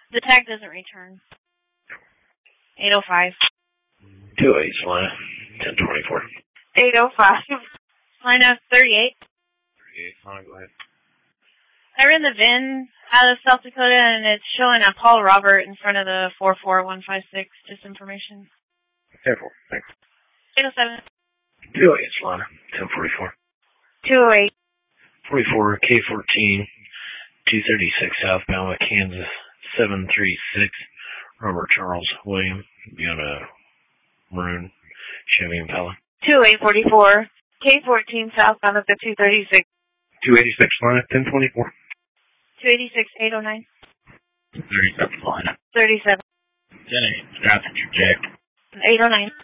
The tag doesn't return. 805. 208, Salina, 1024. 805. Salina, 38. 38, Salina, go ahead. I ran the VIN out of South Dakota, and it's showing a Paul Robert in front of the 44156. Just information. 10-4, thanks. 807. 208, Salina, 1044. 208. 44, K14, 236 southbound with Kansas, 736. Robert Charles William, be on a maroon Chevy Impala. 2844. K14 southbound with the 236. 286, Salina, 1024. 286, 809. 37, Salina. 37. 10-8, passenger Jack. 809.